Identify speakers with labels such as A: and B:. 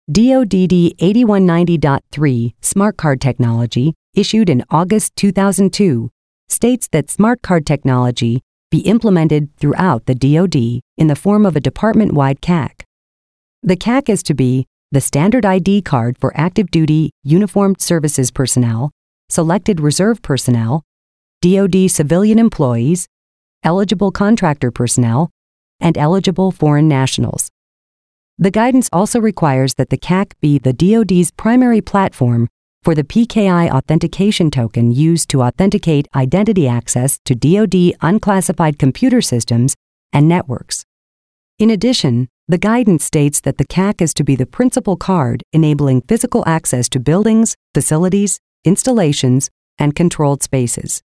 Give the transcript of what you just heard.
A: DoD 8190.3 Smart Card technology, issued in August 2002, states that smart card technology be implemented throughout the DoD in the form of a department-wide CAC. The CAC is to be the standard ID card for active duty uniformed services personnel, selected reserve personnel, DoD civilian employees, eligible contractor personnel, and eligible foreign nationals. The guidance also requires that the CAC be the DoD's primary platform for the PKI authentication token used to authenticate identity access to DoD unclassified computer systems and networks. In addition, the guidance states that the CAC is to be the principal card enabling physical access to buildings, facilities, installations, and controlled spaces.